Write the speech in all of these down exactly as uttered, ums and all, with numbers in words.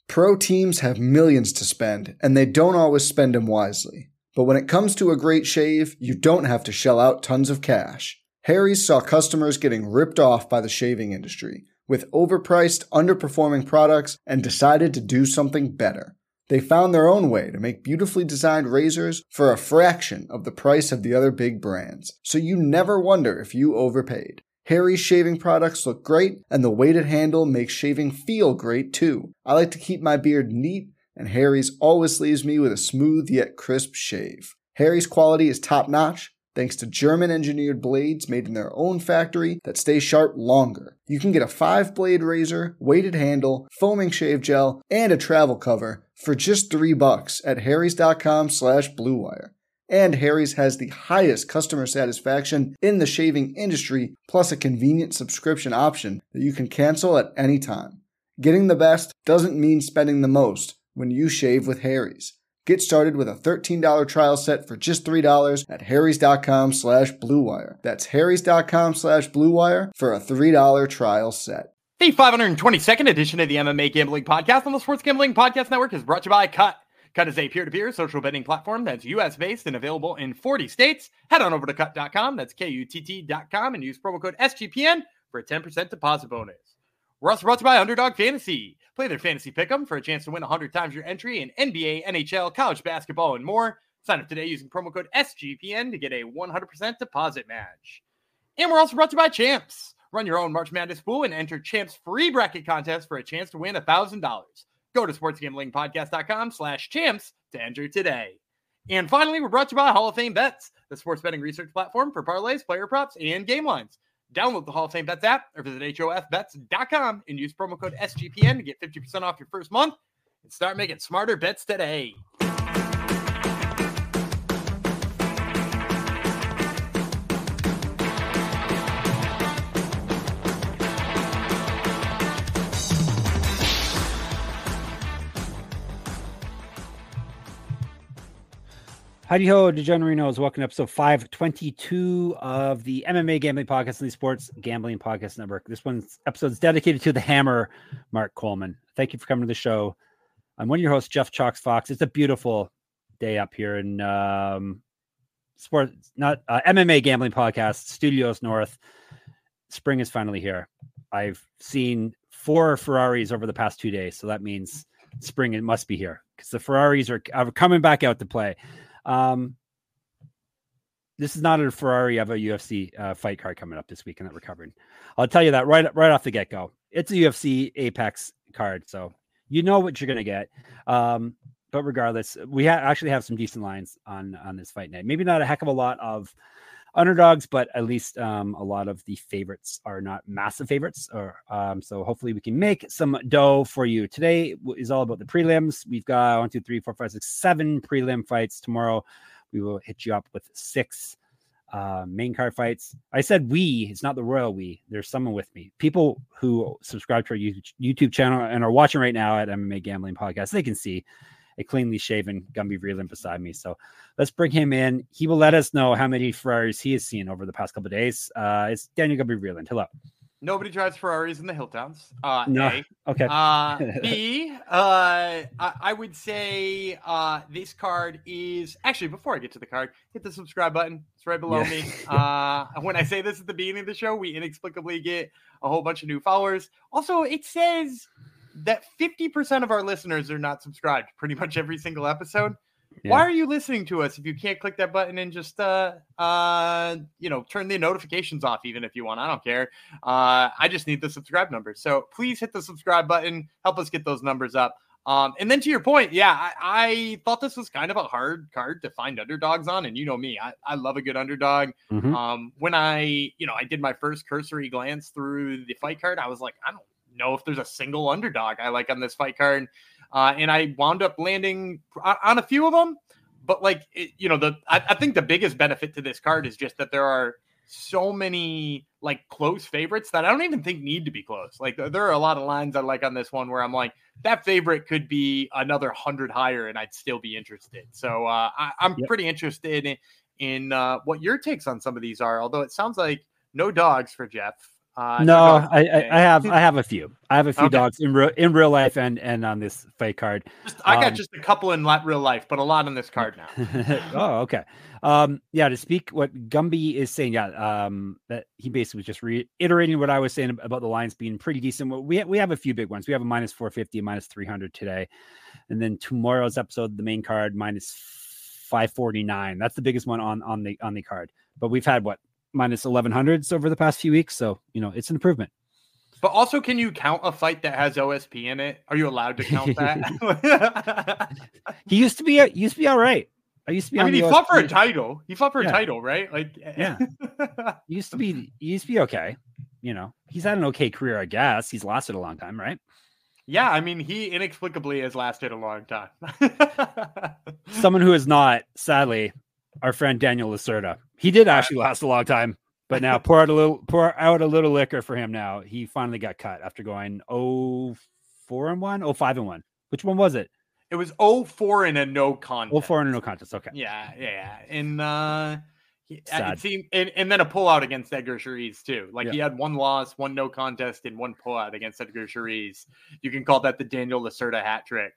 Pro teams have millions to spend, and they don't always spend them wisely. But when it comes to a great shave, you don't have to shell out tons of cash. Harry's saw customers getting ripped off by the shaving industry with overpriced, underperforming products and decided to do something better. They found their own way to make beautifully designed razors for a fraction of the price of the other big brands, so you never wonder if you overpaid. Harry's shaving products look great, and the weighted handle makes shaving feel great too. I like to keep my beard neat, and Harry's always leaves me with a smooth yet crisp shave. Harry's quality is top-notch, thanks to German-engineered blades made in their own factory that stay sharp longer. You can get a five-blade razor, weighted handle, foaming shave gel, and a travel cover for just three bucks at harrys.com slash bluewire. And Harry's has the highest customer satisfaction in the shaving industry, plus a convenient subscription option that you can cancel at any time. Getting the best doesn't mean spending the most when you shave with Harry's. Get started with a thirteen dollars trial set for just three dollars at harrys.com slash bluewire. That's harrys.com slash bluewire for a three dollars trial set. The five hundred twenty-second edition of the M M A Gambling Podcast on the Sports Gambling Podcast Network is brought to you by Cut. Cut is a peer-to-peer social betting platform that's U S-based and available in forty states. Head on over to cut dot com, that's K U T T dot com, and use promo code S G P N for a ten percent deposit bonus. We're also brought to you by Underdog Fantasy. Play their fantasy pick'em for a chance to win one hundred times your entry in N B A, N H L, college basketball, and more. Sign up today using promo code S G P N to get a one hundred percent deposit match. And we're also brought to you by Champs. Run your own March Madness pool and enter Champs free bracket contest for a chance to win one thousand dollars. Go to sportsgamblingpodcast.com slash champs to enter today. And finally, we're brought to you by Hall of Fame Bets, the sports betting research platform for parlays, player props, and game lines. Download the Hall of Fame Bets app or visit H O F bets dot com and use promo code S G P N to get fifty percent off your first month and start making smarter bets today. Howdy ho, DeGenerinos. Welcome to episode five twenty-two of the M M A Gambling Podcast and the Sports Gambling Podcast Network. This one's episode is dedicated to the Hammer, Mark Coleman. Thank you for coming to the show. I'm one of your hosts, Jeff Chalks Fox. It's a beautiful day up here in um, sports, not uh, M M A Gambling Podcast, Studios North. Spring is finally here. I've seen four Ferraris over the past two days, so that means spring it must be here because the Ferraris are, are coming back out to play. Um, this is not a Ferrari of a U F C uh, fight card coming up this weekend that we're covering. I'll tell you that right, right off the get go. It's a U F C Apex card, so you know what you're going to get. Um, but regardless, we ha- actually have some decent lines on, on this fight night. Maybe not a heck of a lot of underdogs, but at least um, a lot of the favorites are not massive favorites. Or um, so hopefully we can make some dough for you. Today is all about the prelims. We've got one, two, three, four, five, six, seven prelim fights. Tomorrow we will hit you up with six uh, main card fights. I said we, it's not the royal we. There's someone with me. People who subscribe to our YouTube channel and are watching right now at M M A Gambling Podcast, they can see a cleanly shaven Gumby Vreeland beside me. So let's bring him in. He will let us know how many Ferraris he has seen over the past couple of days. Uh, it's Daniel Gumby Vreeland. Hello. Nobody drives Ferraris in the Hilltowns. Uh, no. A. Okay. Uh, B, uh, I, I would say uh, this card is... Actually, before I get to the card, hit the subscribe button. It's right below yeah. me. Uh, when I say this at the beginning of the show, we inexplicably get a whole bunch of new followers. Also, it says that fifty percent of our listeners are not subscribed pretty much every single episode. Yeah. Why are you listening to us if you can't click that button and just, uh, uh, you know, turn the notifications off even if you want? I don't care. Uh, I just need the subscribe number. So please hit the subscribe button. Help us get those numbers up. Um, and then to your point, yeah, I, I thought this was kind of a hard card to find underdogs on. And you know me, I, I love a good underdog. Mm-hmm. Um, when I, you know, I did my first cursory glance through the fight card, I was like, I don't know if there's a single underdog I like on this fight card. Uh, and I wound up landing on a few of them, but like, it, you know, the, I, I think the biggest benefit to this card is just that there are so many like close favorites that I don't even think need to be close. Like there are a lot of lines I like on this one where I'm like, that favorite could be another hundred higher and I'd still be interested. So uh, I, I'm yep. pretty interested in, in uh, what your takes on some of these are, although it sounds like no dogs for Jeff. Uh, no, dogs I, today. I, I have I have a few. I have a few Okay. dogs in real in real life and and on this fight card. Just, I got Um, just a couple in la- real life, but a lot on this card now. oh, okay. Um, yeah, to speak what Gumby is saying, yeah, um, that he basically was just reiterating what I was saying about the lines being pretty decent. We ha- we have a few big ones. We have a minus four fifty, a minus three hundred today, and then tomorrow's episode, the main card minus five forty-nine. That's the biggest one on on the on the card. But we've had what minus eleven hundreds over the past few weeks, so you know it's an improvement. But also, can you count a fight that has O S P in it? Are you allowed to count that? he used to be a, used to be all right. I used to be. I on mean, he the fought O S P. for a title. He fought for Yeah. a title, right? Like, yeah, he used to be. He used to be okay. You know, he's had an okay career, I guess. He's lasted a long time, right? Yeah, I mean, he inexplicably has lasted a long time. Someone who is not, sadly, our friend Daniel Lacerda. He did actually last a long time, but now pour out a little, pour out a little liquor for him. Now he finally got cut after going oh four and one, oh five and one. Which one was it? It was oh four in a no contest. oh four and a no contest. Okay. Yeah, yeah, and uh, he, Sad. it seemed, and, and then a pullout against Edgar Cheriz too. Like Yeah. he had one loss, one no contest, and one pullout against Edgar Cheriz. You can call that the Daniel Lacerda hat trick.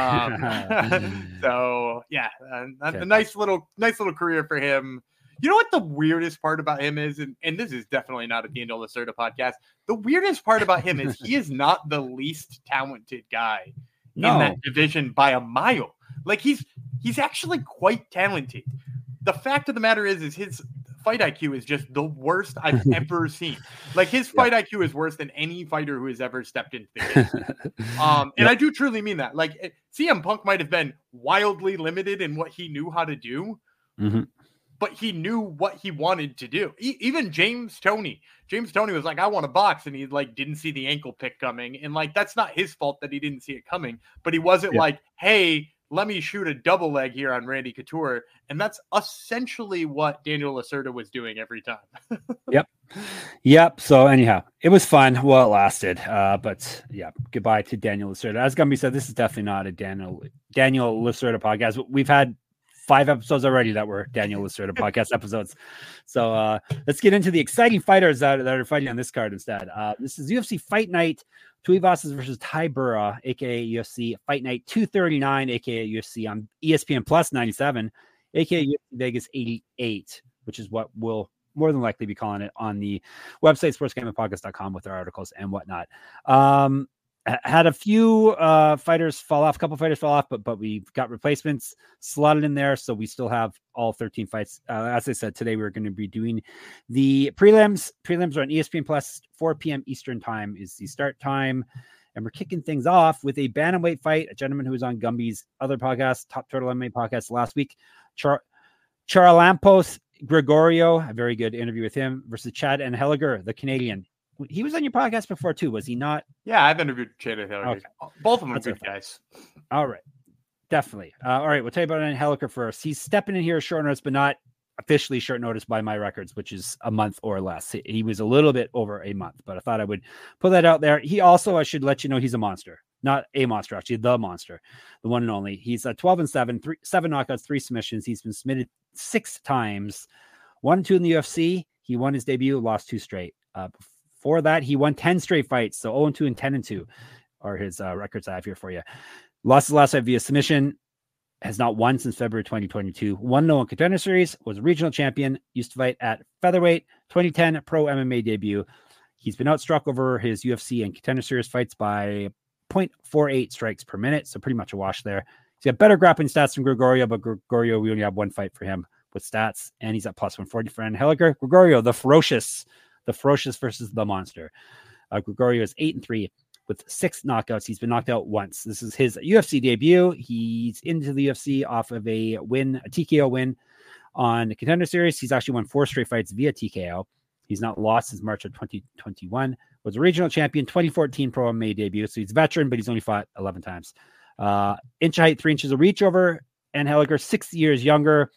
Um, so yeah, uh, a, a nice little, nice little career for him. You know what the weirdest part about him is, and, and this is definitely not a Daniel Lacerda podcast. The weirdest part about him is he is not the least talented guy No. in that division by a mile. Like he's he's actually quite talented. The fact of the matter is, is his fight I Q is just the worst I've ever seen. Like his fight yeah. I Q is worse than any fighter who has ever stepped into the game. Um, and yep. I do truly mean that. Like C M Punk might have been wildly limited in what he knew how to do, mm-hmm. but he knew what he wanted to do. E- even James Toney, James Toney was like, I want to box. And he like, didn't see the ankle pick coming. And like, that's not his fault that he didn't see it coming, but he wasn't yeah. like, hey, let me shoot a double leg here on Randy Couture. And that's essentially what Daniel Lacerda was doing every time. Yep. Yep. So anyhow, it was fun. Well, it lasted. Uh, but yeah, goodbye to Daniel Lacerda. As Gumby said, this is definitely not a Daniel, Daniel Lacerda podcast. We've had five episodes already that were Daniel Lacerda podcast episodes. So uh, let's get into the exciting fighters that, that are fighting on this card instead. Uh, this is U F C Fight Night, Tuivasa versus Tai Burra, aka U F C Fight Night two thirty-nine, aka U F C on E S P N Plus ninety-seven, aka U F C Vegas eighty-eight, which is what we'll more than likely be calling it on the website sports gambling podcast dot com with our articles and whatnot. Um, had a few uh, fighters fall off, a couple fighters fall off, but but we've got replacements slotted in there, so we still have all thirteen fights. Uh, as I said, today we're going to be doing the prelims. Prelims are on E S P N Plus, four p.m. Eastern time is the start time, and we're kicking things off with a bantamweight fight. A gentleman who was on Gumby's other podcast, Top Turtle M M A podcast last week, Char Charalampos Gregorio, a very good interview with him, versus Chad Anheliger, the Canadian. He was on your podcast before too, was he not? Yeah, I've interviewed Chad Anheliger. Okay. Both of them That's are good okay. guys. All right, definitely. Uh, all right, we'll tell you about Anheliger first. He's stepping in here short notice, but not officially short notice by my records, which is a month or less. He was a little bit over a month, but I thought I would put that out there. He also, I should let you know, he's a monster. Not a monster, actually, the monster, the one and only. He's a twelve and seven, three, seven knockouts, three submissions. He's been submitted six times, one and two in the U F C. He won his debut, lost two straight. Uh, before that, he won ten straight fights. So oh and two and ten and two are his uh, records I have here for you. Lost his last fight via submission, has not won since February twenty twenty-two. Won no one Contender Series, was a regional champion, used to fight at featherweight, twenty ten pro M M A debut. He's been outstruck over his U F C and Contender Series fights by zero point four eight strikes per minute, so pretty much a wash there. He's got better grappling stats than Gregorio, but Gregorio, we only have one fight for him with stats, and he's at plus one forty for Anheliger. Gregorio, the ferocious, the ferocious versus the monster. Uh, Gregorio is eight and three with six knockouts. He's been knocked out once. This is his U F C debut. He's into the U F C off of a win, a T K O win on the Contender Series. He's actually won four straight fights via T K O. He's not lost since March of twenty twenty-one. Was a regional champion, twenty fourteen pro M M A debut. So he's a veteran, but he's only fought eleven times. Uh, inch height, three inches of reach over Anheliger, six years younger.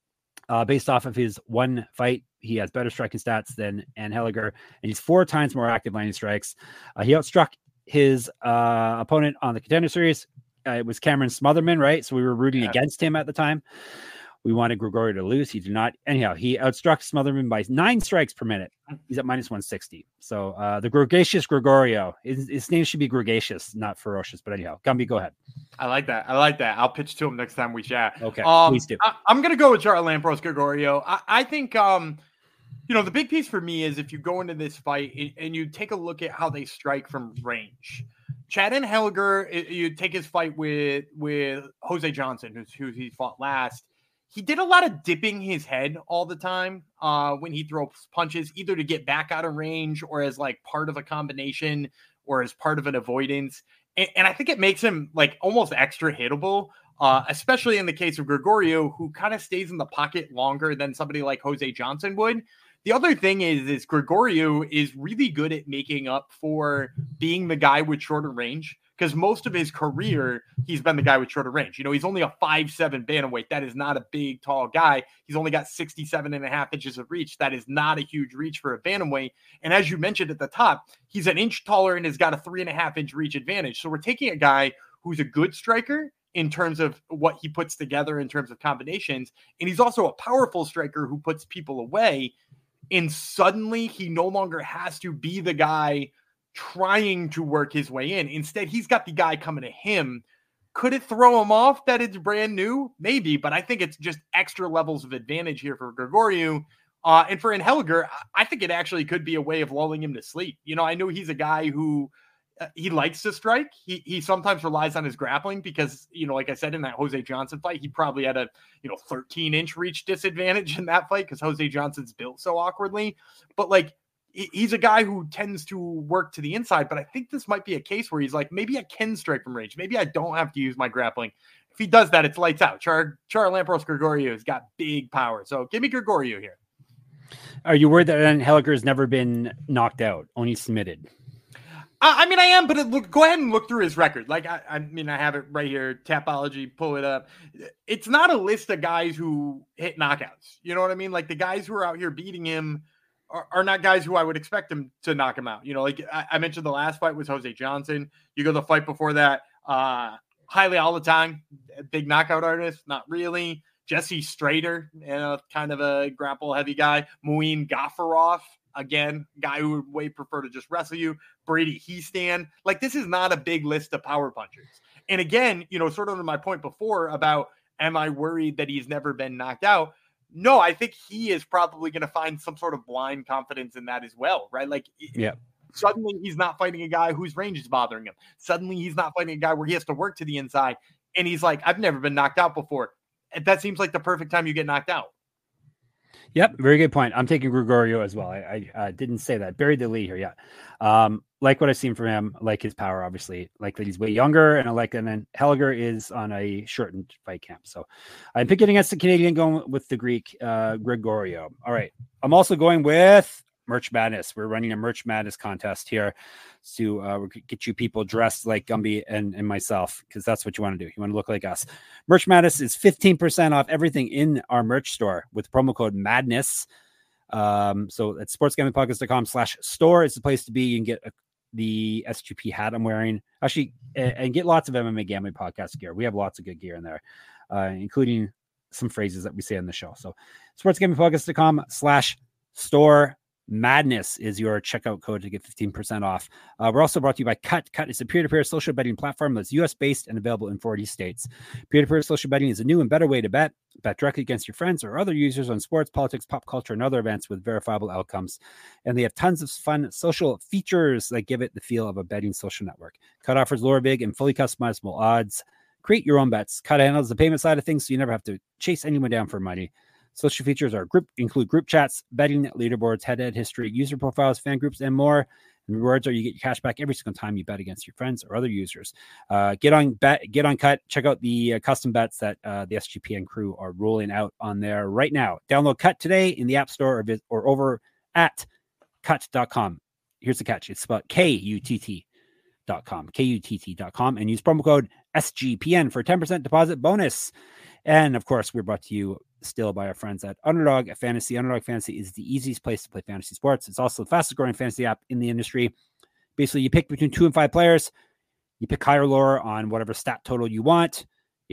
Uh, based off of his one fight, he has better striking stats than Anheliger, and he's four times more active landing strikes. Uh, he outstruck his uh, opponent on the Contender Series. Uh, it was Cameron Smotherman, right? So we were rooting yeah. against him at the time. We wanted Gregorio to lose. He did not. Anyhow, he outstruck Smotherman by nine strikes per minute. He's at minus one sixty. So uh, the Gregatious Gregorio, his, his name should be Gregatious, not Ferocious. But anyhow, Gumby, go ahead. I like that. I like that. I'll pitch to him next time we chat. Okay, um, please do. I, I'm going to go with Charles Lampros Gregorio. I, I think, um, you know, the big piece for me is if you go into this fight and you take a look at how they strike from range. Chad Henniger, you take his fight with with Jose Johnson, who's who he fought last. He did a lot of dipping his head all the time uh, when he throws punches, either to get back out of range or as like part of a combination or as part of an avoidance. And, and I think it makes him like almost extra hittable, uh, especially in the case of Gregorio, who kind of stays in the pocket longer than somebody like Jose Johnson would. The other thing is, is Gregorio is really good at making up for being the guy with shorter range, because most of his career, he's been the guy with shorter range. You know, he's only a five seven bantamweight. That is not a big, tall guy. He's only got sixty-seven and a half inches of reach. That is not a huge reach for a bantamweight. And as you mentioned at the top, he's an inch taller and has got a three and a half inch reach advantage. So we're taking a guy who's a good striker in terms of what he puts together in terms of combinations. And he's also a powerful striker who puts people away. And suddenly he no longer has to be the guy trying to work his way in. Instead, he's got the guy coming to him. Could it throw him off that it's brand new? Maybe, but I think it's just extra levels of advantage here for Gregorio. Uh, and for Henniger, I think it actually could be a way of lulling him to sleep. You know, I know he's a guy who uh, he likes to strike. He he sometimes relies on his grappling because, you know, like I said, in that Jose Johnson fight, he probably had a, you know, thirteen inch reach disadvantage in that fight because Jose Johnson's built so awkwardly. But like, he's a guy who tends to work to the inside, but I think this might be a case where he's like, maybe I can strike from range. Maybe I don't have to use my grappling. If he does that, it's lights out. Char Char Lampros Gregorio has got big power. So give me Gregorio here. Are you worried that Henniger has never been knocked out, only submitted? I mean, I am, but it, look, go ahead and look through his record. Like, I, I mean, I have it right here. Tapology, pull it up. It's not a list of guys who hit knockouts. You know what I mean? Like, the guys who are out here beating him are, are not guys who I would expect him to knock him out. You know, like I, I mentioned, the last fight was Jose Johnson. You go the fight before that, uh, Haile Alatain, big knockout artist, not really. Jesse Strader, you know, kind of a grapple heavy guy. Muin Gafurov, again, guy who would way prefer to just wrestle you. Brady Heastan. Like, this is not a big list of power punchers. And again, you know, sort of to my point before about, am I worried that he's never been knocked out? No, I think he is probably going to find some sort of blind confidence in that as well, right? Like, yeah. Suddenly he's not fighting a guy whose range is bothering him. Suddenly he's not fighting a guy where he has to work to the inside. And he's like, I've never been knocked out before. That seems like the perfect time you get knocked out. Yep, very good point. I'm taking Gregorio as well. I, I uh, didn't say that. Buried the lead here, yeah. Um, like what I've seen from him, like his power, obviously. Like that he's way younger, and I like, and then Henniger is on a shortened fight camp. So I'm picking against the Canadian, going with the Greek, uh, Gregorio. All right. I'm also going with Merch Madness. We're running a Merch Madness contest here to uh, get you people dressed like Gumby and, and myself, because that's what you want to do. You want to look like us. Merch Madness is fifteen percent off everything in our merch store with promo code MADNESS. Um, so at sportsgamblingpodcast.com slash store is the place to be. You can get a, the S G P hat I'm wearing, actually, and, and get lots of M M A Gambling Podcast gear. We have lots of good gear in there, uh, including some phrases that we say on the show. So sportsgamblingpodcast.com slash store. Madness is your checkout code to get fifteen percent off. Uh, we're also brought to you by Cut. Cut is a peer-to-peer social betting platform that's U S based and available in forty states. Peer-to-peer social betting is a new and better way to bet. Bet directly against your friends or other users on sports, politics, pop culture, and other events with verifiable outcomes. And they have tons of fun social features that give it the feel of a betting social network. Cut offers lower vig and fully customizable odds. Create your own bets. Cut handles the payment side of things, so you never have to chase anyone down for money. Social features are group include group chats, betting, leaderboards, head-to-head history, user profiles, fan groups, and more. And rewards are you get your cash back every single time you bet against your friends or other users. Uh, get on bet, get on Cut. Check out the uh, custom bets that uh, the S G P N crew are rolling out on there right now. Download Cut today in the App Store or, visit, or over at cut dot com. Here's the catch: it's spelled K U T T dot com, K U T T dot com, and use promo code S G P N for a ten percent deposit bonus. And of course, we're brought to you still by our friends at Underdog Fantasy. Underdog Fantasy is the easiest place to play fantasy sports. It's also the fastest growing fantasy app in the industry. Basically, you pick between two and five players. You pick higher or lower on whatever stat total you want. If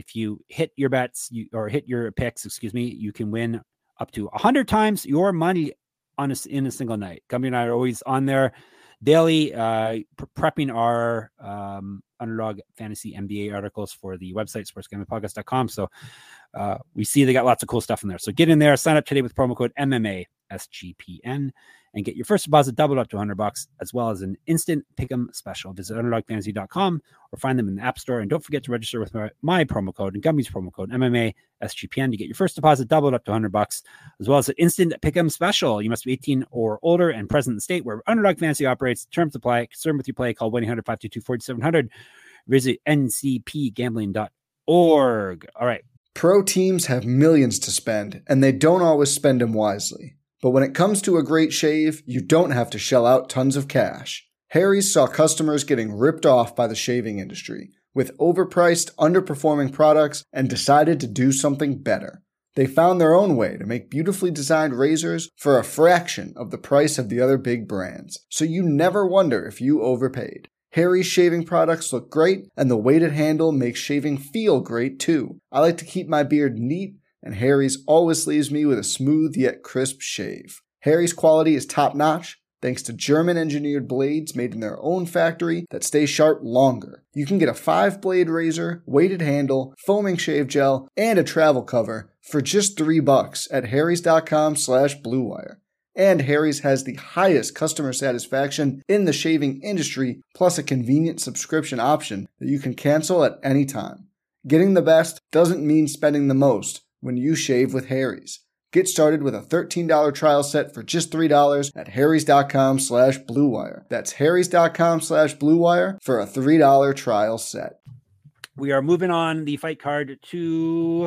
if you hit your bets you, or hit your picks, excuse me, you can win up to one hundred times your money on a, in a single night. Gumby and I are always on there daily, uh, pre- prepping our um, Underdog Fantasy N B A articles for the website, sports gambling podcast dot com. So uh, we see they got lots of cool stuff in there. So get in there, sign up today with promo code M M A S G P N, and get your first deposit doubled up to one hundred bucks, as well as an instant pick'em special. Visit underdog fantasy dot com or find them in the App Store. And don't forget to register with my, my promo code and Gumby's promo code M M A S G P N to get your first deposit doubled up to one hundred bucks, as well as an instant pick'em special. You must be eighteen or older and present in the state where Underdog Fantasy operates. Terms apply. Concerned with your play, call one eight hundred five two two four seven zero zero. Visit N C P gambling dot org. All right. Pro teams have millions to spend, and they don't always spend them wisely. But when it comes to a great shave, you don't have to shell out tons of cash. Harry's saw customers getting ripped off by the shaving industry with overpriced, underperforming products and decided to do something better. They found their own way to make beautifully designed razors for a fraction of the price of the other big brands, so you never wonder if you overpaid. Harry's shaving products look great, and the weighted handle makes shaving feel great too. I like to keep my beard neat, and Harry's always leaves me with a smooth yet crisp shave. Harry's quality is top-notch, thanks to German-engineered blades made in their own factory that stay sharp longer. You can get a five-blade razor, weighted handle, foaming shave gel, and a travel cover for just three bucks at harrys dot com slash blue wire. And Harry's has the highest customer satisfaction in the shaving industry, plus a convenient subscription option that you can cancel at any time. Getting the best doesn't mean spending the most when you shave with Harry's. Get started with a thirteen dollars trial set for just three dollars at harrys dot com slash blue wire. That's harrys dot com slash blue wire for a three dollars trial set. We are moving on the fight card to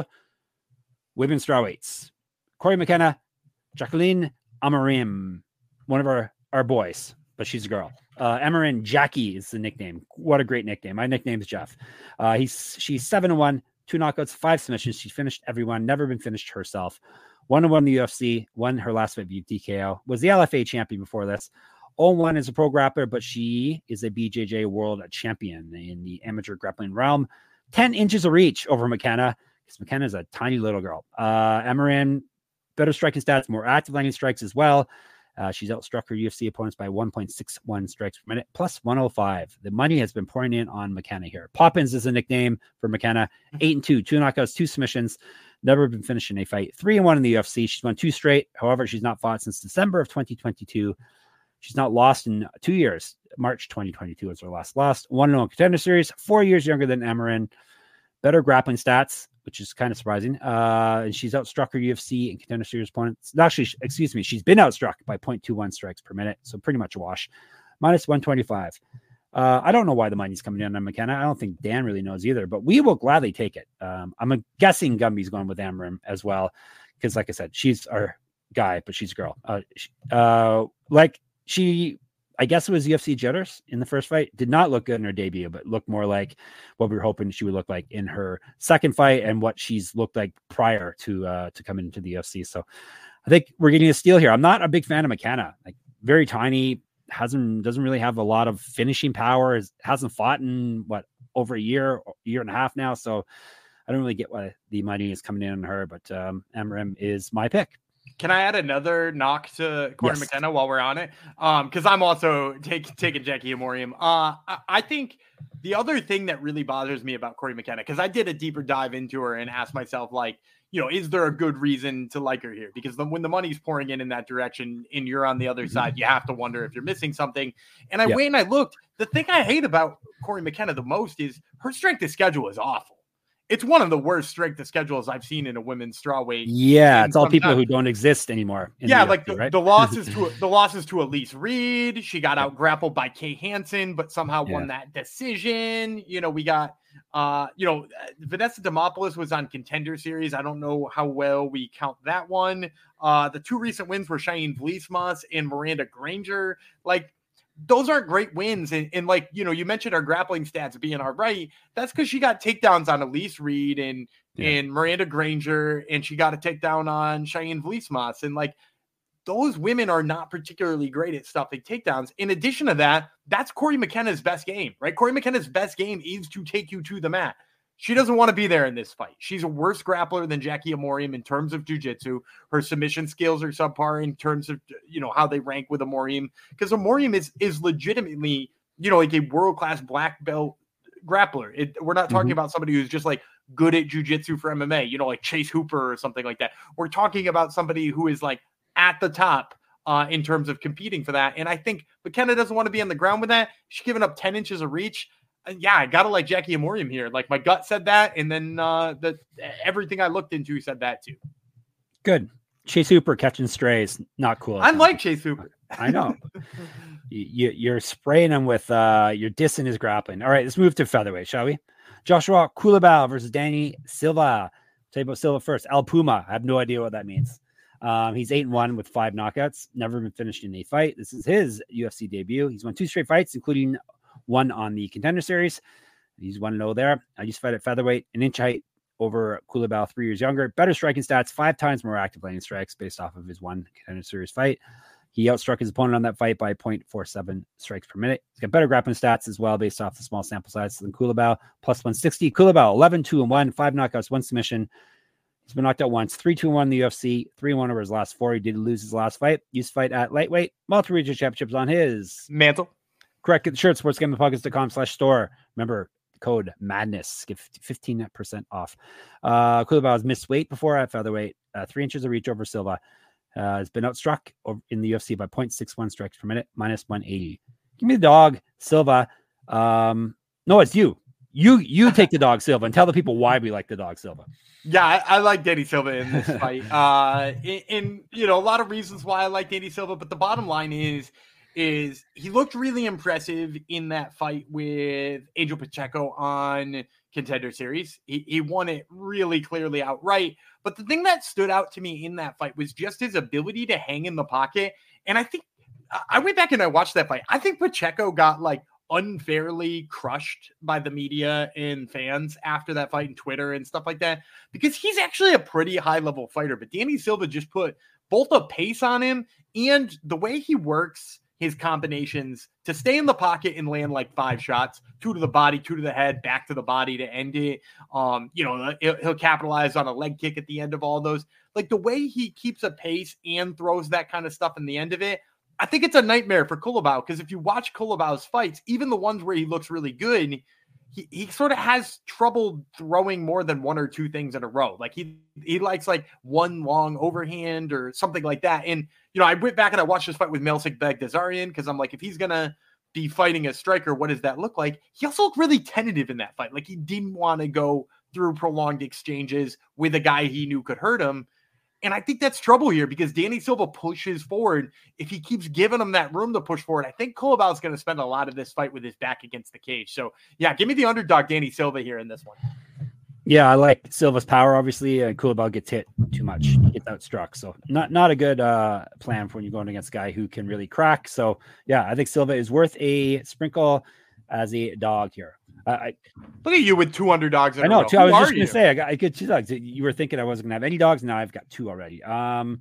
women's strawweights. Corey McKenna, Jacqueline Amarim, one of our, our boys, but she's a girl. Uh, Amarin Jackie is the nickname. What a great nickname. My nickname is Jeff. Uh, he's She's seven and one, two knockouts, five submissions. She finished everyone, never been finished herself. One and one in the U F C, won her last fight via T K O, was the L F A champion before this. oh and one as a pro grappler, but she is a B J J world champion in the amateur grappling realm. ten inches of reach over McKenna, because McKenna is a tiny little girl. Uh, Amarin, better striking stats, more active landing strikes as well. Uh, she's outstruck her U F C opponents by one point six one strikes per minute, plus one oh five. The money has been pouring in on McKenna here. Poppins is a nickname for McKenna. Eight and two, two knockouts, two submissions. Never been finished in a fight. Three and one in the U F C. She's won two straight. However, she's not fought since December of twenty twenty-two. She's not lost in two years. March twenty twenty-two was her last loss. One and one contender series. Four years younger than Amarin. Better grappling stats, which is kind of surprising. Uh, and she's outstruck her U F C and contender series opponents. Actually, excuse me, she's been outstruck by zero point two one strikes per minute, so pretty much a wash. Minus one twenty-five. Uh, I don't know why the money's coming in on McKenna. I don't think Dan really knows either, but we will gladly take it. Um, I'm guessing Gumby's going with Amarim as well, because like I said, she's our guy, but she's a girl. Uh, she, uh, like she... I guess it was U F C jitters in the first fight. Did not look good in her debut, but looked more like what we were hoping she would look like in her second fight and what she's looked like prior to uh, to coming into the U F C. So I think we're getting a steal here. I'm not a big fan of McKenna. Like very tiny, hasn't doesn't really have a lot of finishing power. Hasn't fought in what over a year, year and a half now. So I don't really get why the money is coming in on her. But um, Amarim is my pick. Can I add another knock to Corey Yes. McKenna while we're on it? Um, because I'm also take, taking Jackie Amorium. Uh, I, I think the other thing that really bothers me about Corey McKenna, because I did a deeper dive into her and asked myself, like, you know, is there a good reason to like her here? Because the, when the money's pouring in in that direction and you're on the other side, you have to wonder if you're missing something. And I Yeah. went and I looked. The thing I hate about Corey McKenna the most is her strength of schedule is awful. It's one of the worst strength of schedules I've seen in a women's strawweight. Yeah, it's all people time. who don't exist anymore. in Yeah, the like U F C, the, right? the losses to the losses to Elise Reed. She got out grappled by Kay Hansen, but somehow Yeah. won that decision. You know, we got uh, you know, Vanessa Demopoulos was on Contender Series. I don't know how well we count that one. Uh, the two recent wins were Cheyenne Vlismas and Miranda Granger. Like, those aren't great wins. And, and like, you know, you mentioned our grappling stats being all right. That's because she got takedowns on Elise Reed and, Yeah. and Miranda Granger, and she got a takedown on Cheyenne Vlismas. And like, those women are not particularly great at stuffing takedowns. In addition to that, that's Corey McKenna's best game, right? Corey McKenna's best game is to take you to the mat. She doesn't want to be there in this fight. She's a worse grappler than Jackie Amorium in terms of jiu-jitsu. Her submission skills are subpar in terms of, you know, how they rank with Amorium, because Amorium is is legitimately, you know, like a world-class black belt grappler. It, we're not talking mm-hmm. about somebody who's just like good at jiu-jitsu for M M A, you know, like Chase Hooper or something like that. We're talking about somebody who is like at the top uh, in terms of competing for that. And I think McKenna doesn't want to be on the ground with that. She's giving up ten inches of reach. Yeah, I gotta like Jackie Amorium here. Like my gut said that, and then uh, the everything I looked into said that too. Good. Chase Hooper catching strays, not cool. I like Chase Hooper. I know. you, you're spraying him with, uh, you're dissing his grappling. All right, let's move to featherweight, shall we? Joshua Culibao versus Danny Silva. Tell you about Silva first. El Puma. I have no idea what that means. Um, he's eight and one with five knockouts. Never been finished in a fight. This is his U F C debut. He's won two straight fights, including one on the Contender Series. He's one and oh there. I used to fight at featherweight, an inch height over Culibao, three years younger. Better striking stats, five times more active landing strikes based off of his one Contender Series fight. He outstruck his opponent on that fight by zero point four seven strikes per minute. He's got better grappling stats as well based off the small sample size than Culibao, plus one sixty. Culibao, eleven, two, and one, five knockouts, one submission. He's been knocked out once, three, two, and one in the U F C, three, and one over his last four. He did lose his last fight. Used to fight at lightweight, multi-region championships on his mantle. Correct. Get the shirt, sportsgamblingpockets.com slash store. Remember, code MADNESS. Get fifteen percent off. Uh, Culibao has missed weight before at featherweight. Uh, three inches of reach over Silva. Uh, has been outstruck in the U F C by zero point six one strikes per minute, minus one eighty. Give me the dog, Silva. Um, no, it's you. You you take the dog, Silva, and tell the people why we like the dog, Silva. Yeah, I, I like Danny Silva in this fight. Uh, in, in, you know, a lot of reasons why I like Danny Silva, but the bottom line is, is he looked really impressive in that fight with Angel Pacheco on Contender Series. He, he won it really clearly outright. But the thing that stood out to me in that fight was just his ability to hang in the pocket. And I think I went back and I watched that fight. I think Pacheco got like unfairly crushed by the media and fans after that fight and Twitter and stuff like that, because he's actually a pretty high level fighter. But Danny Silva just put both a pace on him and the way he works his combinations to stay in the pocket and land like five shots, two to the body, two to the head, back to the body to end it. Um, you know, he'll, he'll capitalize on a leg kick at the end of all those. Like the way he keeps a pace and throws that kind of stuff in the end of it, I think it's a nightmare for Culibao, because if you watch Culibao's fights, even the ones where he looks really good, he, he sort of has trouble throwing more than one or two things in a row. Like he he likes like one long overhand or something like that. And, you know, I went back and I watched this fight with Melsik Baghdasaryan, because I'm like, if he's going to be fighting a striker, what does that look like? He also looked really tentative in that fight. Like he didn't want to go through prolonged exchanges with a guy he knew could hurt him. And I think that's trouble here, because Danny Silva pushes forward. If he keeps giving him that room to push forward, I think Culibao is going to spend a lot of this fight with his back against the cage. So, yeah, give me the underdog Danny Silva here in this one. Yeah, I like Silva's power, obviously. Uh, Culibao gets hit too much. He gets outstruck. So, not, not a good uh, plan for when you're going against a guy who can really crack. So, yeah, I think Silva is worth a sprinkle as a dog here. Uh, I, Look at you with two underdogs. In I know. a row. Two, I was Who just are going you? to say, I got I get two dogs. You were thinking I wasn't going to have any dogs. Now I've got two already. Um,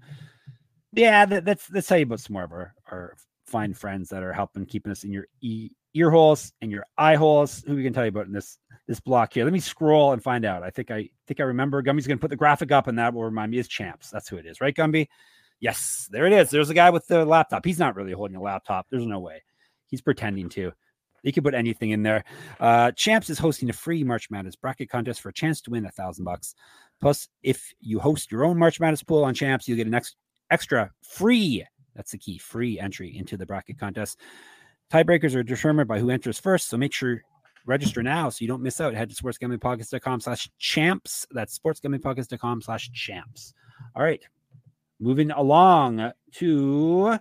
yeah, that, that's let's tell you about some more of our, our fine friends that are helping keeping us in your e- ear holes and your eye holes. Who we can tell you about in this this block here? Let me scroll and find out. I think I think I remember. Gumby's going to put the graphic up, and that will remind me is Champs. That's who it is, right, Gumby? Yes, there it is. There's a guy with the laptop. He's not really holding a laptop. There's no way. He's pretending to. You can put anything in there. Uh, Champs is hosting a free March Madness bracket contest for a chance to win a thousand bucks. Plus, if you host your own March Madness pool on Champs, you'll get an ex- extra free. That's the key, free entry into the bracket contest. Tiebreakers are determined by who enters first, so make sure register now so you don't miss out. Head to sportsgamblingpockets.com slash champs. That's sportsgamblingpockets.com slash champs. All right, moving along to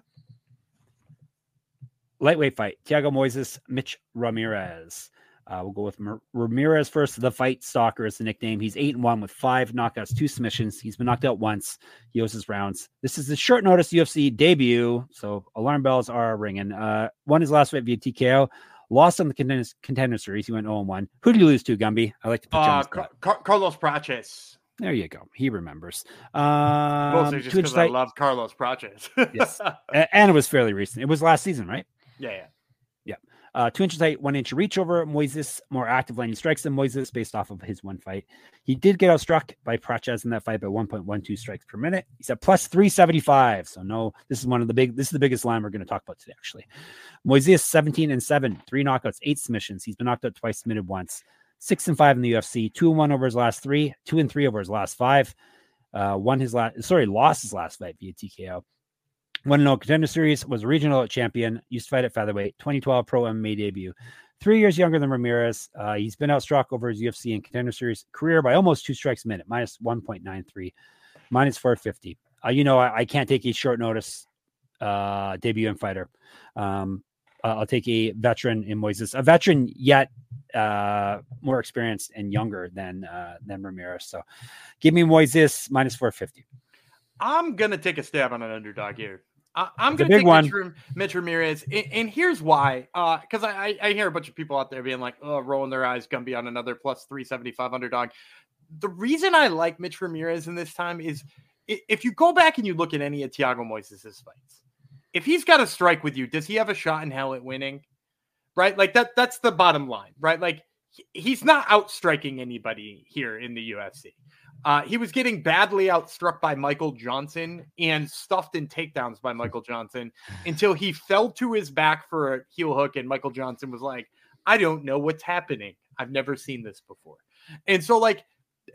lightweight fight. Thiago Moises, Mitch Ramirez. Uh, we'll go with Mar- Ramirez first. The Fight Stalker is the nickname. He's eight and one with five knockouts, two submissions. He's been knocked out once. He owes his rounds. This is his short notice U F C debut, so alarm bells are ringing. Uh, won his last fight via T K O. Lost on the contender, contender series. He went oh and one. Who did you lose to, Gumby? I like to put you on Uh, the spot. Car- Carlos Praches. There you go. He remembers. Mostly Um, just Twitch because I site- love Carlos Praches. Yes. A- and it was fairly recent. It was last season, right? Yeah, yeah. Uh, two inches height, one inch reach over Moises, more active landing strikes than Moises based off of his one fight. He did get outstruck by Praches in that fight by one point one two strikes per minute. He's at plus three seventy-five. So no, this is one of the big, this is the biggest line we're going to talk about today, actually. Moises seventeen and seven, three knockouts, eight submissions. He's been knocked out twice, submitted once. Six and five in the U F C, two and one over his last three, two and three over his last five. Uh, won his last, sorry, lost his last fight via T K O. Won an Contender Series, was a regional champion, used to fight at featherweight, twenty twelve pro M M A debut. Three years younger than Ramirez. Uh, he's been outstruck over his U F C and Contender Series career by almost two strikes a minute, minus one point nine three, minus four fifty. Uh, you know, I, I can't take a short notice uh, debut fighter. Um, uh, I'll take a veteran in Moises, a veteran yet uh, more experienced and younger than uh, than Ramirez. So give me Moises minus four fifty. I'm going to take a stab on an underdog here. I, I'm It's a going to big take one. Mitch, Mitch Ramirez, and, and here's why. Because uh, I, I hear a bunch of people out there being like, oh, rolling their eyes, going to be on another plus three seventy-five underdog. The reason I like Mitch Ramirez in this time is i- if you go back and you look at any of Thiago Moises' fights, if he's got a strike with you, does he have a shot in hell at winning? Right? Like that. That's the bottom line, right? Like he, he's not outstriking anybody here in the U F C. Uh, he was getting badly outstruck by Michael Johnson and stuffed in takedowns by Michael Johnson until he fell to his back for a heel hook. And Michael Johnson was like, I don't know what's happening. I've never seen this before. And so like,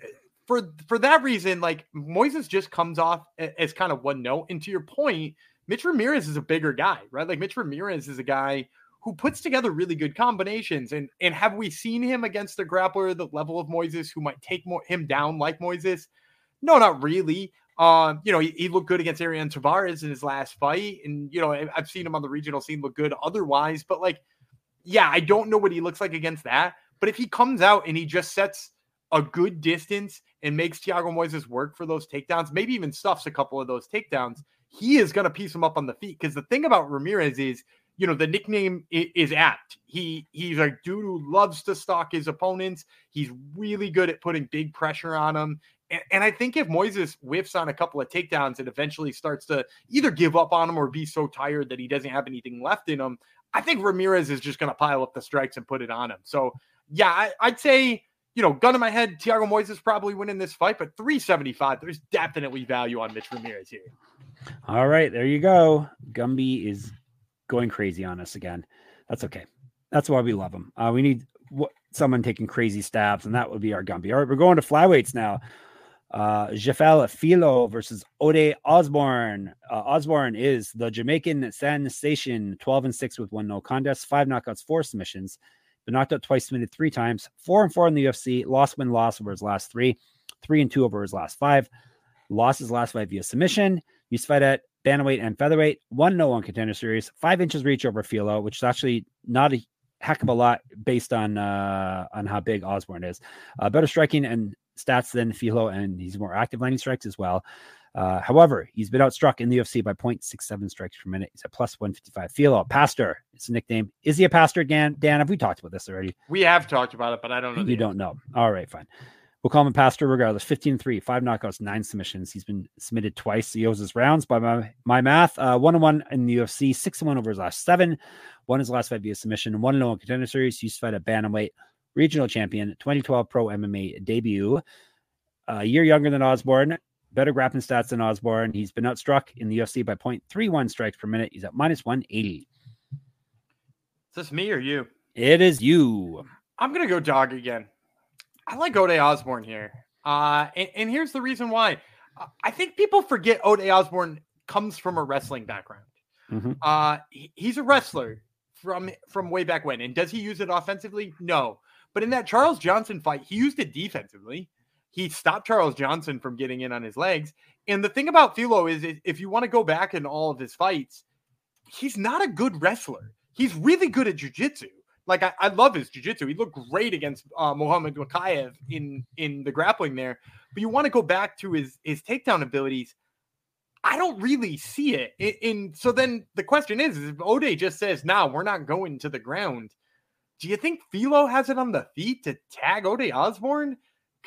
for, for that reason, like Moises just comes off as kind of one note. And to your point, Mitch Ramirez is a bigger guy, right? Like Mitch Ramirez is a guy who puts together really good combinations. And, and have we seen him against a grappler the level of Moises who might take more, him down like Moises? No, not really. Um, you know, he, he looked good against Ariane Tavares in his last fight. And, you know, I, I've seen him on the regional scene look good otherwise. But, like, yeah, I don't know what he looks like against that. But if he comes out and he just sets a good distance and makes Thiago Moises work for those takedowns, maybe even stuffs a couple of those takedowns, he is going to piece him up on the feet. Because the thing about Ramirez is, you know, the nickname is apt. He he's a dude who loves to stalk his opponents. He's really good at putting big pressure on them. And, and I think if Moises whiffs on a couple of takedowns and eventually starts to either give up on him or be so tired that he doesn't have anything left in him, I think Ramirez is just going to pile up the strikes and put it on him. So, yeah, I, I'd say, you know, gun in my head, Thiago Moises probably winning this fight, but three seventy-five, there's definitely value on Mitch Ramirez here. All right, there you go. Gumby is going crazy on us again. That's okay. That's why we love him. Uh, we need w- someone taking crazy stabs, and that would be our Gumby. All right, we're going to flyweights now. Uh, Jafel Filo versus Ode Osborne. Uh, Osborne is the Jamaican sensation, twelve and six with one no contest, five knockouts, four submissions. Been knocked out twice, submitted three times, four and four in the U F C. Lost, win, loss over his last three, three and two over his last five. Lost his last fight via submission. Used to fight at bantamweight and featherweight, one no on Contender Series, five inches reach over Filo, which is actually not a heck of a lot based on uh, on how big Osborne is. Uh, better striking and stats than Filo, and he's more active landing strikes as well. Uh, however, he's been outstruck in the U F C by zero point six seven strikes per minute. He's at plus one fifty-five. Filo, Pastor, it's a nickname. Is he a pastor, Dan? Dan, have we talked about this already? We have talked about it, but I don't know. You don't know. All right, fine. We'll call him a pastor regardless. fifteen and three, five knockouts, nine submissions. He's been submitted twice. He owes his rounds by my, my math. Uh, one and one in the U F C, six and one over his last seven. Won his last fight via submission. One and zero in Contender Series. Used to fight at bantamweight, regional champion, twenty twelve pro M M A debut. A year younger than Osborne. Better grappling stats than Osborne. He's been outstruck in the U F C by zero point three one strikes per minute. He's at minus one eighty. Is this me or you? It is you. I'm gonna go dog again. I like Ode Osborne here. Uh, and, and here's the reason why. I think people forget Ode Osborne comes from a wrestling background. Mm-hmm. Uh, he, he's a wrestler from, from way back when. And does he use it offensively? No. But in that Charles Johnson fight, he used it defensively. He stopped Charles Johnson from getting in on his legs. And the thing about Filo is, if you want to go back in all of his fights, he's not a good wrestler. He's really good at jiu-jitsu. Like, I, I love his jiu-jitsu. He looked great against uh, Mohamed Makayev in, in the grappling there. But you want to go back to his, his takedown abilities. I don't really see it. In, in So then the question is, is if Ode just says, no, we're not going to the ground, do you think Filo has it on the feet to tag Ode Osborne?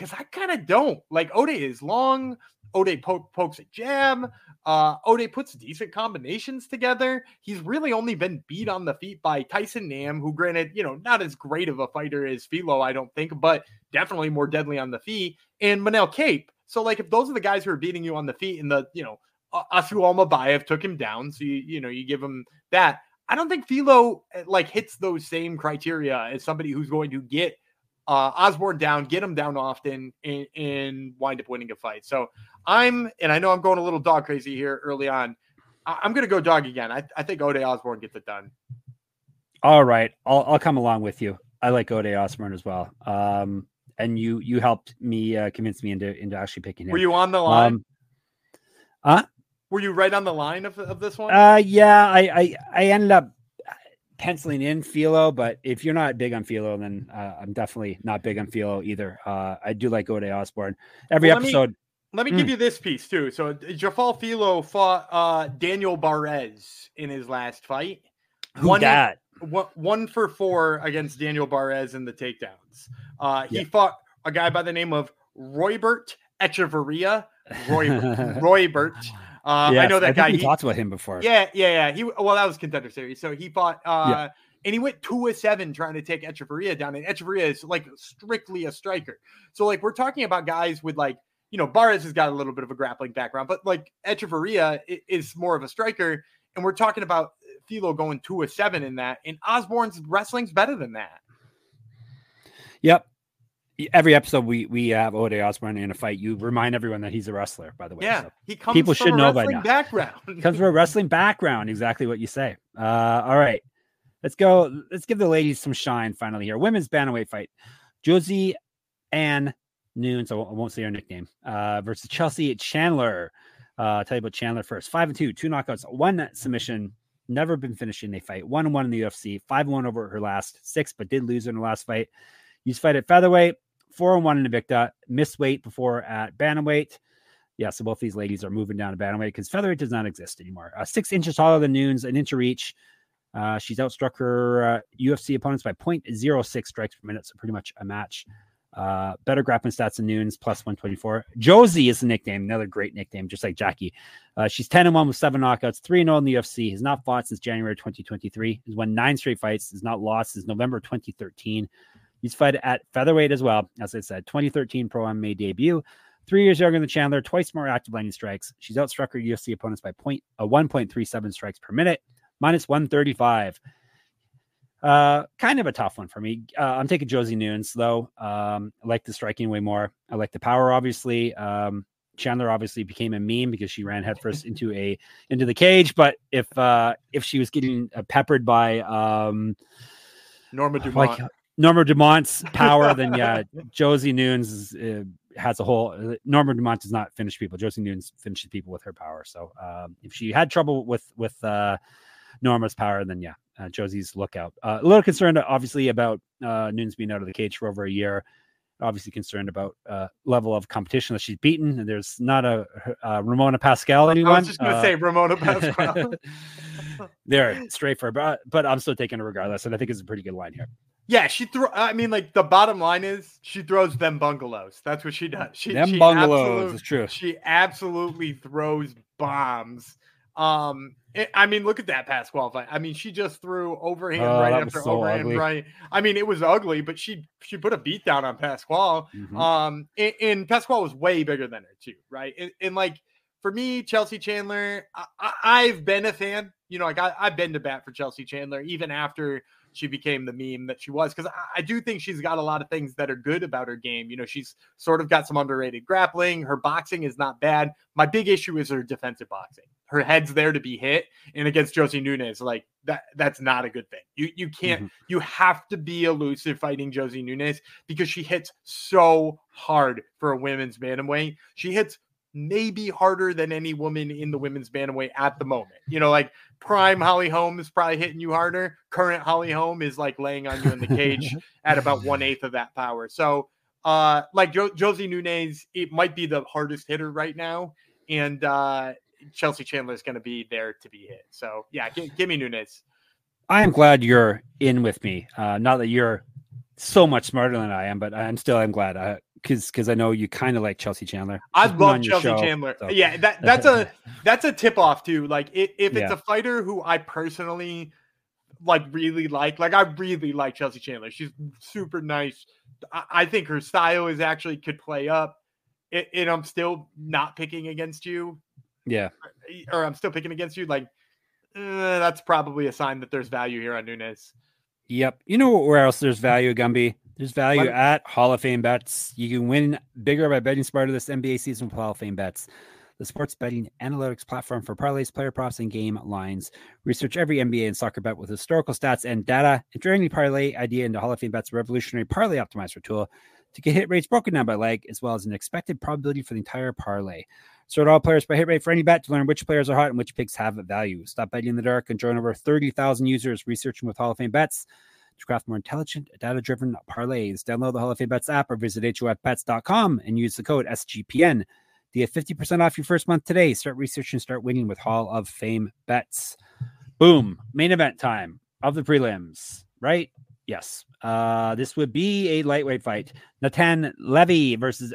because I kind of don't. Like, Ode is long. Ode po- pokes a jab. Uh, Ode puts decent combinations together. He's really only been beat on the feet by Tyson Nam, who, granted, you know, not as great of a fighter as Filo, I don't think, but definitely more deadly on the feet, and Manel Cape. So, like, if those are the guys who are beating you on the feet, and the, you know, Asu Almabayev took him down, so you, you know, you give him that. I don't think Filo, like, hits those same criteria as somebody who's going to get uh, Osborne down, get him down often, and, and wind up winning a fight. So I'm, and I know I'm going a little dog crazy here early on. I, I'm going to go dog again. I, I think Ode Osborne gets it done. All right. I'll, I'll come along with you. I like Ode Osborne as well. Um, and you, you helped me uh, convince me into, into actually picking him. Were you on the line? Um, uh, Were you right on the line of, of this one? Uh, yeah, I, I, I ended up penciling in Filo, but if you're not big on Filo, then uh, I'm definitely not big on Filo either. Uh, I do like Ode Osborne. Every well, let episode. Me, let me mm. give you this piece too. So Jafal Filo fought uh, Daniel Barrez in his last fight. Who one, that? One, one for four against Daniel Barrez in the takedowns. Uh, he yeah. fought a guy by the name of Roybert Echeverria. Roybert. Roybert. Uh, yes, I know that I guy. We he, talked about him before. Yeah, yeah, yeah. He well, that was Contender Series. So he fought, uh, yeah. and he went two of seven trying to take Echeverria down. And Echeverria is like strictly a striker. So like we're talking about guys with like, you know, Barres has got a little bit of a grappling background, but like Echeverria is more of a striker. And we're talking about Filo going two of seven in that. And Osborne's wrestling's better than that. Yep. Every episode we we have Ode Osborne in a fight. You remind everyone that he's a wrestler, by the way. Yeah, so he comes people from should a know by wrestling now. background. He comes from a wrestling background, exactly what you say. Uh, all right, let's go. Let's give the ladies some shine finally here. Women's bantamweight fight: Josie Ann Noon, so I won't say her nickname, uh, versus Chelsea Chandler. Uh, I'll tell you about Chandler first. Five and two, two knockouts, one submission. Never been finished in a fight. One and one in the U F C. Five and one over her last six, but did lose in her last fight. Used to fight at featherweight. Four and one in Invicta, missed weight before at bantamweight. Yeah, so both these ladies are moving down to bantamweight because featherweight does not exist anymore. Uh, six inches taller than Nunes, an inch of reach. Uh, she's outstruck her uh, U F C opponents by zero point zero six strikes per minute, so pretty much a match. Uh, better grappling stats than Nunes, plus one twenty-four. Josie is the nickname, another great nickname, just like Jackie. Uh, she's ten and one with seven knockouts, three and oh in the U F C. Has not fought since January twenty twenty-three. Has won nine straight fights. Has not lost since November twenty thirteen. He's fight at featherweight as well. As I said, twenty thirteen Pro M M A debut. Three years younger than Chandler, twice more active landing strikes. She's outstruck her U F C opponents by point, uh, one point three seven strikes per minute, minus one thirty-five. Uh, kind of a tough one for me. Uh, I'm taking Josie Nunes, though. Um, I like the striking way more. I like the power, obviously. Um, Chandler obviously became a meme because she ran headfirst into a into the cage. But if uh, if she was getting uh, peppered by um, Norma Dumont. Like, Norma Dumont's power, then yeah, Josie Nunes is, uh, has a whole. Uh, Norma Dumont does not finish people. Josie Nunes finishes people with her power. So um, if she had trouble with with uh, Norma's power, then yeah, uh, Josie's lookout. Uh, a little concerned, obviously, about uh, Nunes being out of the cage for over a year. Obviously concerned about uh, level of competition that she's beaten. And there's not a uh, Ramona Pascal anyone. I was just going to uh, say Ramona Pascal. They're straight for her, but, but I'm still taking her regardless. And I think it's a pretty good line here. Yeah, she threw. I mean, like the bottom line is she throws them bungalows. That's what she does. She, them she bungalows is true. She absolutely throws bombs. Um, it, I mean, look at that past qualify. I mean, she just threw overhand oh, right after so overhand ugly. right. I mean, it was ugly, but she she put a beat down on Pasquale. Mm-hmm. Um, and, and Pasquale was way bigger than her too, right? And, and like for me, Chelsea Chandler, I, I, I've been a fan. You know, like I, I've been to bat for Chelsea Chandler even after she became the meme that she was, because I, I do think she's got a lot of things that are good about her game. You know, she's sort of got some underrated grappling. Her boxing is not bad. My big issue is her defensive boxing. Her head's there to be hit, and against Josie Nunes, like that, that's not a good thing. You you can't. Mm-hmm. You have to be elusive fighting Josie Nunes because she hits so hard for a women's bantamweight. She hits maybe harder than any woman in the women's bantamweight at the moment. You know, like prime Holly Holm is probably hitting you harder. Current Holly Holm is like laying on you in the cage at about one eighth of that power. So, uh, like jo- Josie Nunes, it might be the hardest hitter right now, and uh, Chelsea Chandler is going to be there to be hit. So, yeah, g- give me Nunes. I am glad you're in with me. Uh, not that you're so much smarter than I am, but I'm still I'm glad because because I know you kind of like Chelsea Chandler. I She's been love on your Chelsea show, Chandler. so- Yeah, that that's a that's a tip off too. Like if, if it's Yeah. a fighter who I personally like really like, like I really like Chelsea Chandler. She's super nice. I, I think her style is actually could play up. It, and I'm still not picking against you. Yeah. Or I'm still picking against you. Like uh, that's probably a sign that there's value here on Nunes. Yep. You know where else there's value, Gumby? There's value What? at Hall of Fame Bets. You can win bigger by betting smarter this N B A season with Hall of Fame Bets, the sports betting analytics platform for parlays, player props, and game lines. Research every N B A and soccer bet with historical stats and data. Enter any parlay idea into Hall of Fame Bets' revolutionary parlay optimizer tool to get hit rates broken down by leg, as well as an expected probability for the entire parlay. Sort all players by hit rate for any bet to learn which players are hot and which picks have value. Stop betting in the dark and join over thirty thousand users researching with Hall of Fame Bets to craft more intelligent, data-driven parlays. Download the Hall of Fame Bets app or visit H O F bets dot com and use the code S G P N to get fifty percent off your first month today. Start researching, start winning with Hall of Fame Bets. Boom. Main event time of the prelims, right? Yes. Uh, this would be a lightweight fight. Natan Levy versus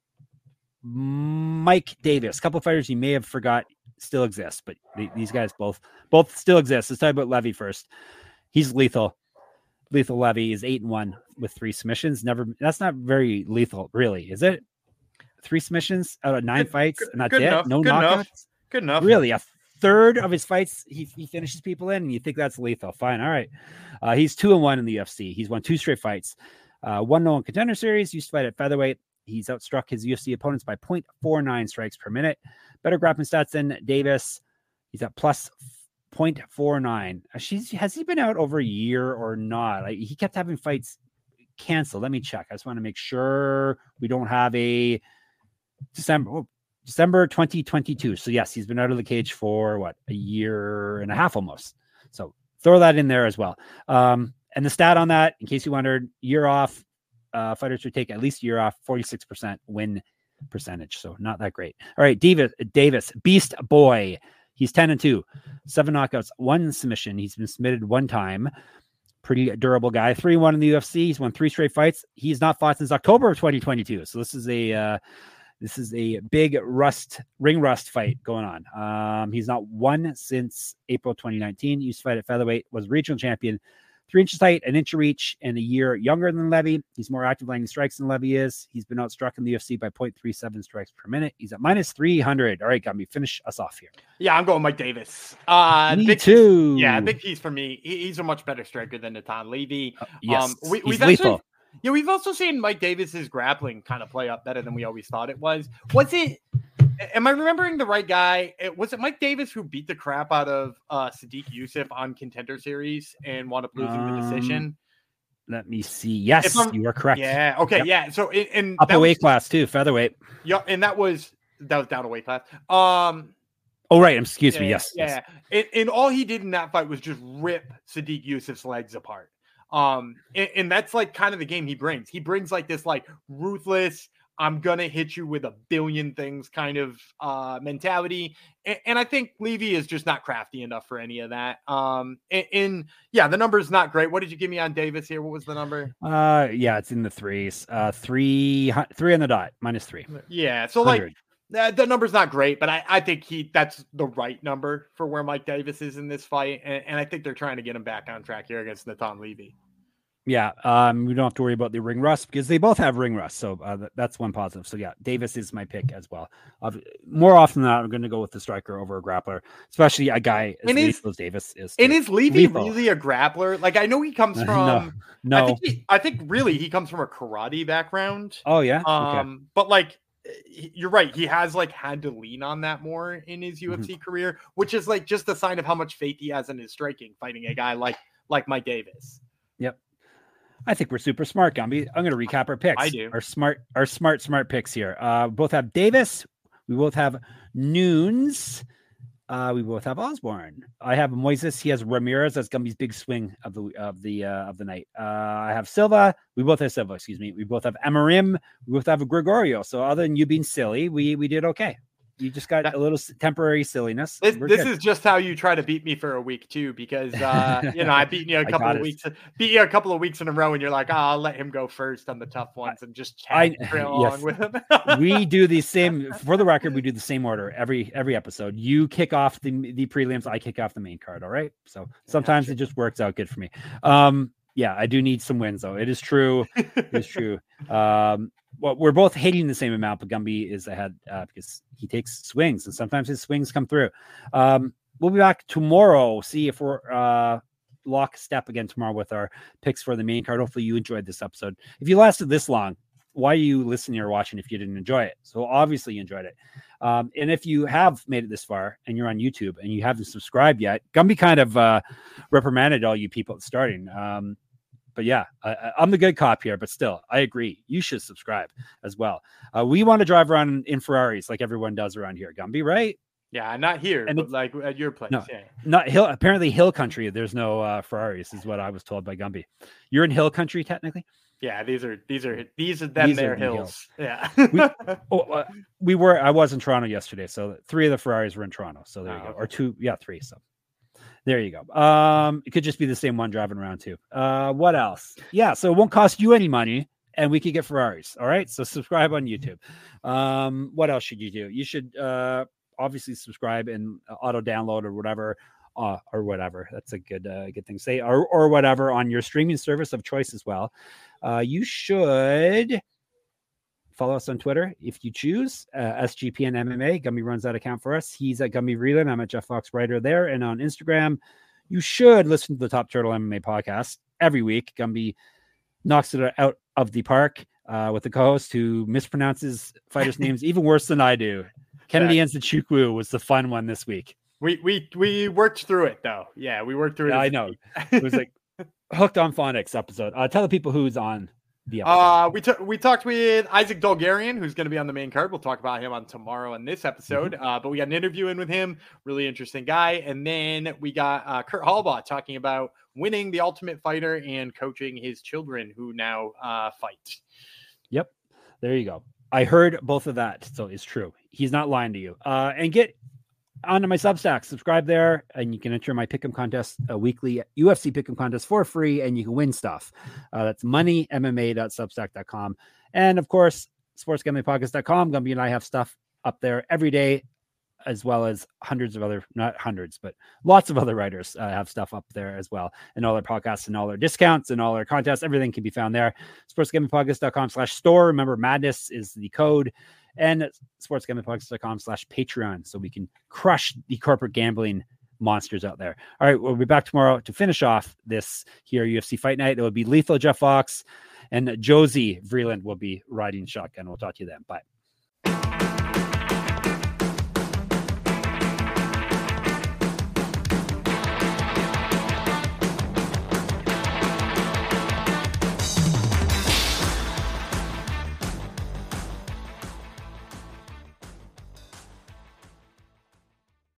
Mike Davis. A couple of fighters you may have forgot still exist, but th- these guys both both still exist. Let's talk about Levy first. He's lethal. Lethal Levy is eight and one with three submissions. Never. That's not very lethal, really, is it? Three submissions out of nine Good- fights, good- and that's good it. enough, No good knockouts. enough. Good enough. Really, a third of his fights he, he finishes people in, and you think that's lethal. Fine, all right. Uh, he's two and one in the U F C. He's won two straight fights. Uh, one no one contender series. Used to fight at featherweight. He's outstruck his U F C opponents by point four nine strikes per minute. Better grappling stats than Davis. He's at plus point four nine. She's has he been out over a year or not? Like, he kept having fights canceled. Let me check. I just want to make sure we don't have a December. Oh, December twenty twenty-two. So yes, he's been out of the cage for what, a year and a half almost. So throw that in there as well. Um, and the stat on that, in case you wondered, year off, uh, fighters should take at least a year off, forty-six percent win percentage. So not that great. All right, Davis, Davis, Beast Boy. He's ten and two, seven knockouts, one submission. He's been submitted one time. Pretty durable guy. three one in the U F C. He's won three straight fights. He's not fought since October of twenty twenty-two. So this is a uh, this is a big rust ring rust fight going on. Um, he's not won since April twenty nineteen. He used to fight at featherweight. Was regional champion. Three inches height, an inch of reach, and a year younger than Levy. He's more active landing strikes than Levy is. He's been outstruck in the U F C by point three seven strikes per minute. He's at minus three hundred. All right, got me. Finish us off here. Yeah, I'm going Mike Davis. Uh, me big too. Piece, yeah, big piece for me. He, he's a much better striker than Natan Levy. Uh, yes, um, we, he's we've lethal. Actually, yeah, we've also seen Mike Davis's grappling kind of play up better than we always thought it was. Was it? Am I remembering the right guy? It, was it Mike Davis who beat the crap out of uh, Sadiq Youssef on Contender Series and wound up losing Um, the decision? Let me see. Yes, you are correct. Yeah. Okay. Yep. Yeah. So in, in Up that a weight was, class too, featherweight. yeah, and that was that was down a weight class. Um. Oh, right. Excuse yeah, me. Yes. Yeah. yes. And, and all he did in that fight was just rip Sadiq Youssef's legs apart. Um, and, and that's like kind of the game he brings. He brings like this like ruthless, I'm gonna hit you with a billion things kind of uh mentality. And, and I think Levy is just not crafty enough for any of that. Um, and, and yeah, the number is not great. What did you give me on Davis here? What was the number? Uh, yeah, it's in the threes. Uh, three, hu- three on the dot, minus three. Yeah, so like one hundred. Uh, the number's not great, but I, I think he that's the right number for where Mike Davis is in this fight. And, and I think they're trying to get him back on track here against Natan Levy. Yeah, um, we don't have to worry about the ring rust because they both have ring rust. So uh, th- that's one positive. So yeah, Davis is my pick as well. Uh, more often than not, I'm going to go with the striker over a grappler, especially a guy as And is- lethal as Davis is. And is Levy Lethal. really a grappler? Like I know he comes No, from. no. I think he, I think really he comes from a karate background. Oh yeah. Um, Okay. but like he- you're right, he has like had to lean on that more in his U F C Mm-hmm. career, which is like just a sign of how much faith he has in his striking, fighting a guy like like Mike Davis. Yep. I think we're super smart, Gumby. I'm going to recap our picks. I do. Our smart, our smart, smart picks here. Uh, we both have Davis. We both have Nunes. Uh, we both have Osborne. I have Moises. He has Ramirez. That's Gumby's big swing of the of the uh, of the night. Uh, I have Silva. We both have Silva. Excuse me. We both have Amarim. We both have Gregorio. So other than you being silly, we we did okay. You just got That- a little s- temporary silliness. This, We're this good. is just how you try to beat me for a week too, because uh, you know I beat you a I couple got of it. weeks, beat you a couple of weeks in a row, and you're like, oh, I'll let him go first on the tough ones and just I- tag trail yes. along with him. we do the same. For the record, we do the same order every every episode. You kick off the the prelims, I kick off the main card. All right. So sometimes sure. it just works out good for me. Um, yeah, I do need some wins though. It is true. It is true. Um, well, we're both hating the same amount, but Gumby is ahead uh, because he takes swings, and sometimes his swings come through. Um, we'll be back tomorrow. See if we're uh, lockstep again tomorrow with our picks for the main card. Hopefully, you enjoyed this episode. If you lasted this long, why are you listening or watching if you didn't enjoy it? So obviously you enjoyed it. Um, and if you have made it this far and you're on YouTube and you haven't subscribed yet, Gumby kind of uh, reprimanded all you people starting. Um, but yeah, I, I'm the good cop here, but still, I agree. You should subscribe as well. Uh, we want to drive around in Ferraris like everyone does around here, Gumby, right? Yeah, not here, And but it's- like at your place. No. Yeah. Not hill. Apparently, hill country. There's no uh, Ferraris, is what I was told by Gumby. You're in hill country, technically. Yeah, these are these are these are them These are their the hills. Yeah. We- Oh, uh, we were. I was in Toronto yesterday, so three of the Ferraris were in Toronto. So there you Oh, go, okay. or two. Yeah, three. So there you go. Um, it could just be the same one driving around too. Uh, what else? Yeah, so it won't cost you any money, and we could get Ferraris. All right, so subscribe on YouTube. Um, what else should you do? You should uh, obviously subscribe and auto download or whatever. Uh, or whatever. That's a good uh, good thing to say. Or or whatever on your streaming service of choice as well. Uh, you should follow us on Twitter if you choose. Uh, S G P N M M A. Gumby runs that account for us. He's at Gumby Vreeland. I'm at Jeff Fox Writer there. And on Instagram, you should listen to the Top Turtle M M A podcast every week. Gumby knocks it out of the park uh, with the co-host who mispronounces fighters' names even worse than I do. Kennedy Nzechukwu was the fun one this week. we we we worked through it though. Yeah, we worked through it. Yeah, as I a know. team. It was like hooked on phonics episode. Uh, tell the people who's on the episode. Uh, we, t- we talked with Isaac Dolgarian, who's going to be on the main card. We'll talk about him on tomorrow in this episode. Mm-hmm. Uh, but we got an interview in with him. Really interesting guy. And then we got uh, Kurt Hallbaugh talking about winning the Ultimate Fighter and coaching his children who now uh, fight. Yep. There you go. I heard both of that. So it's true. He's not lying to you. Uh, and get onto my Substack, subscribe there, and you can enter my pick'em contest, a weekly U F C pick'em contest for free, and you can win stuff. Uh, that's money m m a dot substack dot com. And of course, sports gambling podcast dot com. Gumby and I have stuff up there every day, as well as hundreds of other, not hundreds, but lots of other writers uh, have stuff up there as well. And all their podcasts and all their discounts and all their contests, everything can be found there. sports gambling podcast dot com slash store. Remember, Madness is the code. And sports gambling podcast dot com slash Patreon, so we can crush the corporate gambling monsters out there. All right, we'll be back tomorrow to finish off this here U F C Fight Night. It will be Lethal Jeff Fox and Josie Vreeland will be riding shotgun. We'll talk to you then. Bye.